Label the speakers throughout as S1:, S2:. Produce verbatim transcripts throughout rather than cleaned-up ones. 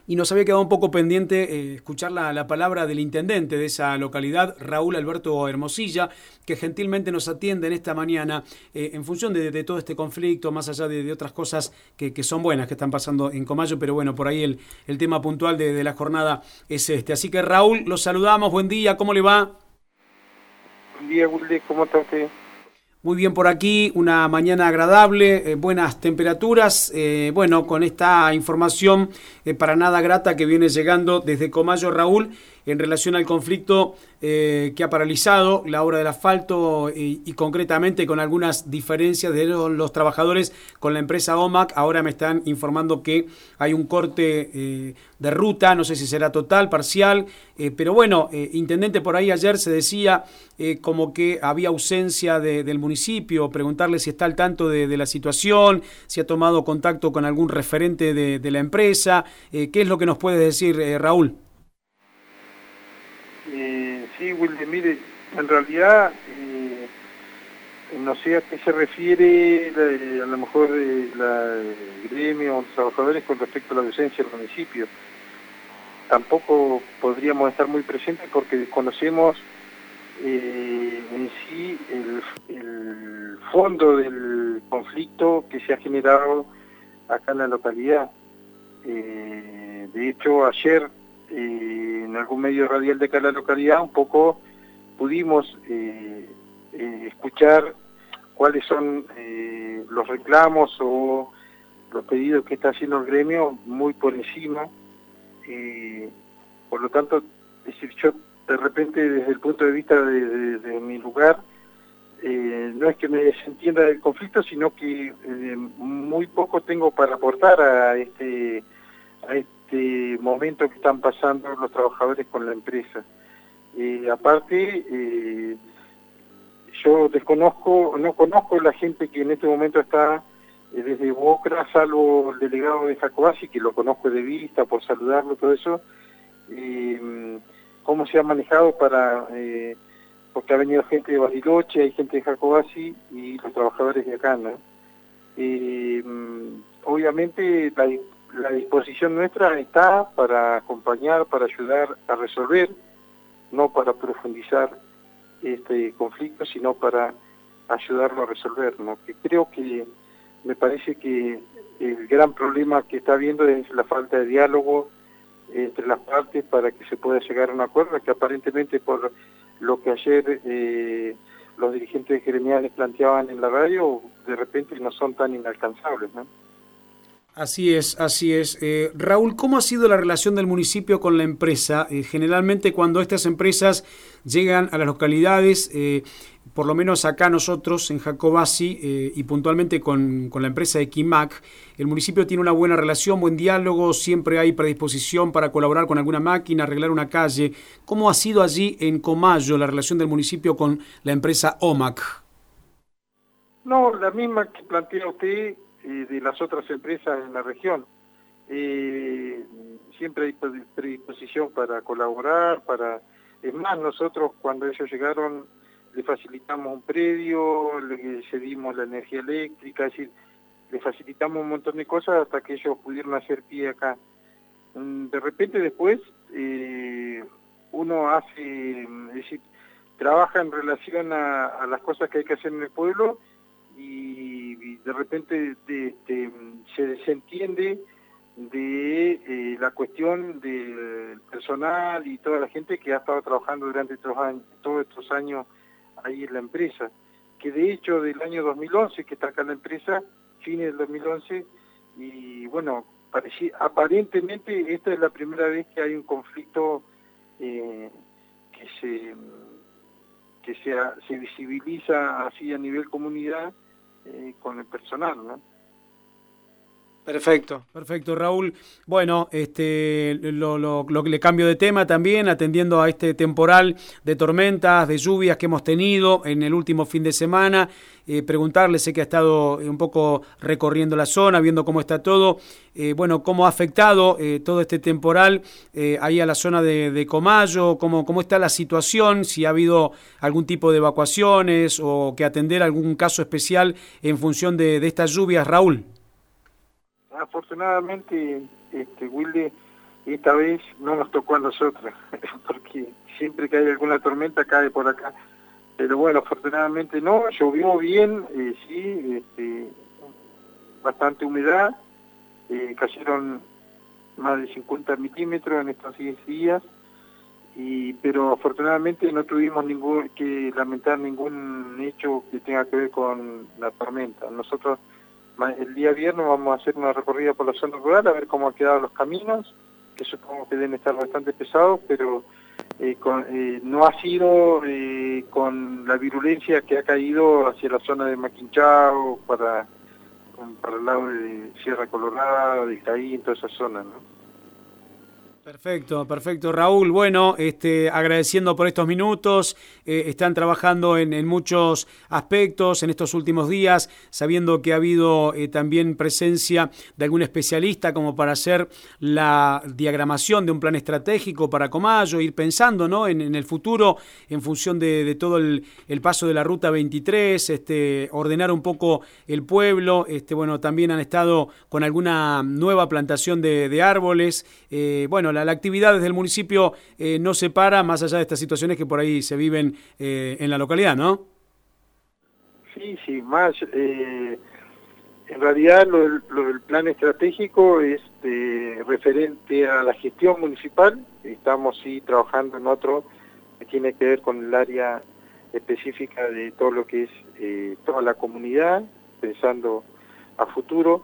S1: y nos había quedado un poco pendiente eh, escuchar la, la palabra del intendente de esa localidad, Raúl Alberto Hermosilla, que gentilmente nos atiende en esta mañana eh, en función de, de todo este conflicto, más allá de, de otras cosas que, que son buenas que están pasando en Comayo, pero bueno, por ahí el, el tema puntual de, de la jornada es este. Así que Raúl, los saludamos, buen día, ¿cómo le va?
S2: Buen día, Wilde, ¿cómo está usted?
S1: Muy bien por aquí, una mañana agradable, eh, buenas temperaturas, eh, bueno, con esta información eh, para nada grata que viene llegando desde Comayo, Raúl, en relación al conflicto eh, que ha paralizado la obra del asfalto y, y concretamente con algunas diferencias de los, los trabajadores con la empresa O M A C. Ahora me están informando que hay un corte eh, de ruta, no sé si será total, parcial, eh, pero bueno, eh, intendente, por ahí ayer se decía eh, como que había ausencia de, del municipio, preguntarle si está al tanto de, de la situación, si ha tomado contacto con algún referente de, de la empresa, eh, ¿qué es lo que nos puede decir, eh, Raúl?
S2: Eh, sí, Wilde, mire, en realidad eh, no sé a qué se refiere la, a lo mejor eh, la, el gremio o los trabajadores con respecto a la ausencia del municipio. Tampoco podríamos estar muy presentes porque desconocemos eh, en sí el, el fondo del conflicto que se ha generado acá en la localidad. Eh, de hecho, ayer eh, en algún medio radial de acá en la localidad un poco pudimos eh, eh, escuchar cuáles son eh, los reclamos o los pedidos que está haciendo el gremio muy por encima. Eh, por lo tanto, es decir, yo de repente desde el punto de vista de, de, de mi lugar, eh, no es que me desentienda del conflicto, sino que eh, muy poco tengo para aportar a este, a este momento que están pasando los trabajadores con la empresa. Eh, aparte, eh, yo desconozco, no conozco la gente que en este momento está eh, desde Bocra, salvo el delegado de Jacobasi, que lo conozco de vista, por saludarlo, todo eso, eh, cómo se ha manejado para, eh, porque ha venido gente de Bariloche, hay gente de Jacobasi y los trabajadores de acá, ¿no? Eh, obviamente la, la disposición nuestra está para acompañar, para ayudar a resolver, no para profundizar este conflicto, sino para ayudarlo a resolver, ¿no? Que creo que me parece que el gran problema que está habiendo es la falta de diálogo entre las partes para que se pueda llegar a un acuerdo, que aparentemente por lo que ayer eh, los dirigentes gremiales planteaban en la radio, de repente no son tan inalcanzables, ¿no?
S1: Así es, así es. Eh, Raúl, ¿cómo ha sido la relación del municipio con la empresa? Eh, generalmente cuando estas empresas llegan a las localidades, eh, por lo menos acá nosotros en Jacobasi eh, y puntualmente con, con la empresa de Quimac, el municipio tiene una buena relación, buen diálogo, siempre hay predisposición para colaborar con alguna máquina, arreglar una calle. ¿Cómo ha sido allí en Comayo la relación del municipio con la empresa O M A C?
S2: No, la misma que plantea usted eh, de las otras empresas en la región. Eh, siempre hay predisposición para colaborar, para... Es más, nosotros cuando ellos llegaron le facilitamos un predio, le cedimos la energía eléctrica, es decir, le facilitamos un montón de cosas hasta que ellos pudieron hacer pie acá. De repente después eh, uno hace, es decir, trabaja en relación a, a las cosas que hay que hacer en el pueblo y, y de repente de, de, se desentiende de eh, la cuestión del personal y toda la gente que ha estado trabajando durante estos años, todos estos años ahí en la empresa, que de hecho del año dos mil once que está acá la empresa, fines del dos mil once, y bueno, parecía, aparentemente esta es la primera vez que hay un conflicto eh, que se que se, se visibiliza así a nivel comunidad eh, con el personal, ¿no?
S1: Perfecto, perfecto, Raúl. Bueno, este, lo, lo, lo que le cambio de tema también, atendiendo a este temporal de tormentas, de lluvias que hemos tenido en el último fin de semana, eh, preguntarle, sé que ha estado un poco recorriendo la zona, viendo cómo está todo, eh, bueno, cómo ha afectado eh, todo este temporal eh, ahí a la zona de, de Comayo, cómo, cómo está la situación, si ha habido algún tipo de evacuaciones o que atender algún caso especial en función de, de estas lluvias, Raúl.
S2: Afortunadamente, este, Wilde, esta vez no nos tocó a nosotros, porque siempre que hay alguna tormenta cae por acá. Pero bueno, afortunadamente no, llovió bien, eh, sí, este, bastante humedad, eh, cayeron más de cincuenta milímetros en estos diez días, y, pero afortunadamente no tuvimos ningún que lamentar ningún hecho que tenga que ver con la tormenta. Nosotros el día viernes vamos a hacer una recorrida por la zona rural a ver cómo han quedado los caminos, que supongo que deben estar bastante pesados, pero eh, con, eh, no ha sido eh, con la virulencia que ha caído hacia la zona de Maquinchao, para, para el lado de Sierra Colorada, de Caí, toda esa zona, ¿no?
S1: Perfecto, perfecto, Raúl. Bueno, este, agradeciendo por estos minutos, eh, están trabajando en, en muchos aspectos en estos últimos días, sabiendo que ha habido eh, también presencia de algún especialista como para hacer la diagramación de un plan estratégico para Comayo, ir pensando, ¿no?, en, en el futuro en función de, de todo el, el paso de la Ruta veintitrés, este, ordenar un poco el pueblo. Este, bueno, también han estado con alguna nueva plantación de, de árboles. Eh, bueno, la La, la actividad desde el municipio eh, no se para, más allá de estas situaciones que por ahí se viven eh, en la localidad, ¿no?
S2: Sí, sí, más. Eh, en realidad lo, lo del plan estratégico es eh, referente a la gestión municipal. Estamos sí trabajando en otro que tiene que ver con el área específica de todo lo que es eh, toda la comunidad, pensando a futuro.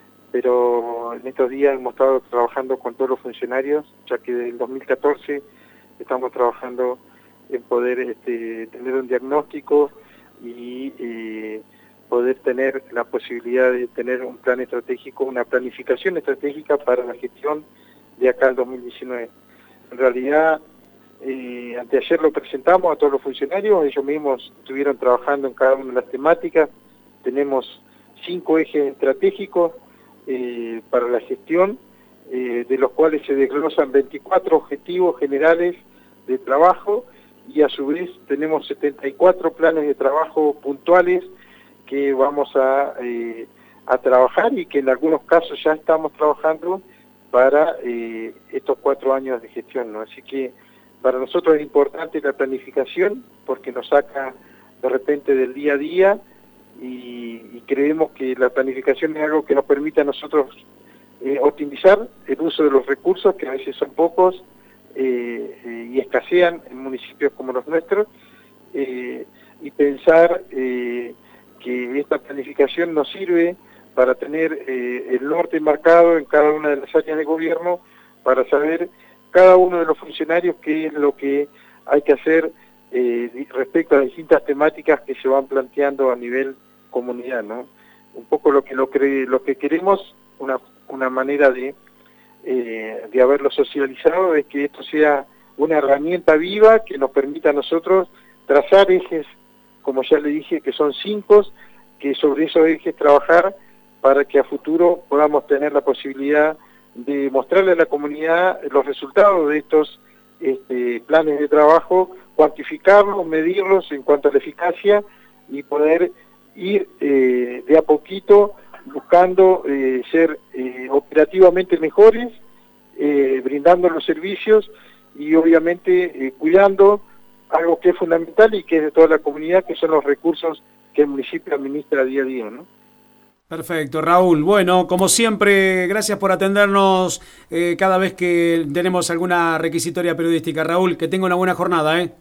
S2: Pero en estos días hemos estado trabajando con todos los funcionarios, ya que desde el dos mil catorce estamos trabajando en poder este, tener un diagnóstico y eh, poder tener la posibilidad de tener un plan estratégico, una planificación estratégica para la gestión de acá al dos mil diecinueve. En realidad, eh, anteayer lo presentamos a todos los funcionarios, ellos mismos estuvieron trabajando en cada una de las temáticas. Tenemos cinco ejes estratégicos Eh, para la gestión, eh, de los cuales se desglosan veinticuatro objetivos generales de trabajo, y a su vez tenemos setenta y cuatro planes de trabajo puntuales que vamos a, eh, a trabajar, y que en algunos casos ya estamos trabajando para eh, estos cuatro años de gestión, ¿no? Así que para nosotros es importante la planificación, porque nos saca de repente del día a día, Y, y creemos que la planificación es algo que nos permite a nosotros eh, optimizar el uso de los recursos, que a veces son pocos eh, eh, y escasean en municipios como los nuestros, eh, y pensar eh, que esta planificación nos sirve para tener eh, el norte marcado en cada una de las áreas de gobierno, para saber cada uno de los funcionarios qué es lo que hay que hacer eh, respecto a las distintas temáticas que se van planteando a nivel comunidad, ¿no? Un poco lo que lo, cre lo que queremos, una, una manera de, eh, de haberlo socializado, es que esto sea una herramienta viva que nos permita a nosotros trazar ejes, como ya le dije, que son cinco, que sobre esos ejes trabajar para que a futuro podamos tener la posibilidad de mostrarle a la comunidad los resultados de estos este, planes de trabajo, cuantificarlos, medirlos en cuanto a la eficacia, y poder ir eh, de a poquito buscando eh, ser eh, operativamente mejores, eh, brindando los servicios y obviamente eh, cuidando algo que es fundamental y que es de toda la comunidad, que son los recursos que el municipio administra día a día, ¿no?
S1: Perfecto, Raúl. Bueno, como siempre, gracias por atendernos eh, cada vez que tenemos alguna requisitoria periodística. Raúl, que tenga una buena jornada, ¿eh?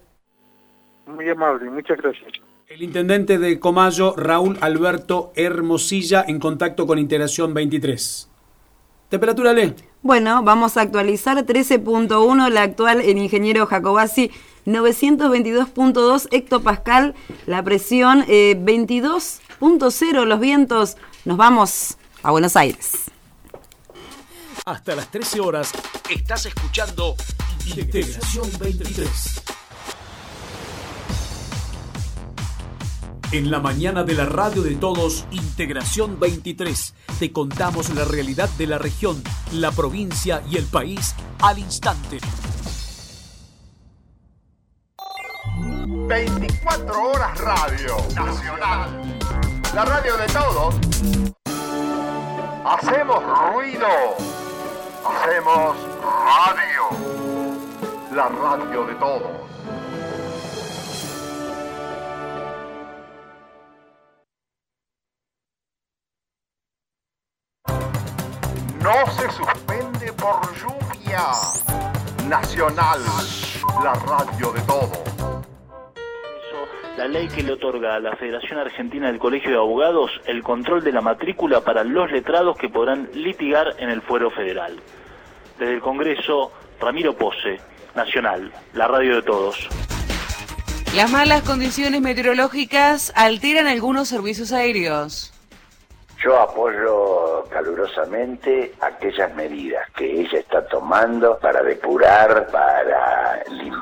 S2: Muy amable, muchas gracias.
S1: El intendente de Comayo, Raúl Alberto Hermosilla, en contacto con Integración veintitrés. ¿Temperatura, Le?
S3: Bueno, vamos a actualizar trece punto uno, la actual en Ingeniero Jacobasi, novecientos veintidós punto dos hectopascal, la presión eh, veintidós punto cero, los vientos. Nos vamos a Buenos Aires.
S4: Hasta las trece horas estás escuchando Integración veintitrés. En la mañana de la radio de todos, Integración veintitrés, te contamos la realidad de la región, la provincia y el país al instante.
S5: veinticuatro horas Radio Nacional. La radio de todos. Hacemos ruido. Hacemos radio, la radio de todos. No se suspende por lluvia. Nacional, la radio de todos.
S6: La ley que le otorga a la Federación Argentina del Colegio de Abogados el control de la matrícula para los letrados que podrán litigar en el fuero federal. Desde el Congreso, Ramiro Pose, Nacional, la radio de todos.
S7: Las malas condiciones meteorológicas alteran algunos servicios aéreos.
S8: Yo apoyo calurosamente aquellas medidas que ella está tomando para depurar, para limpiar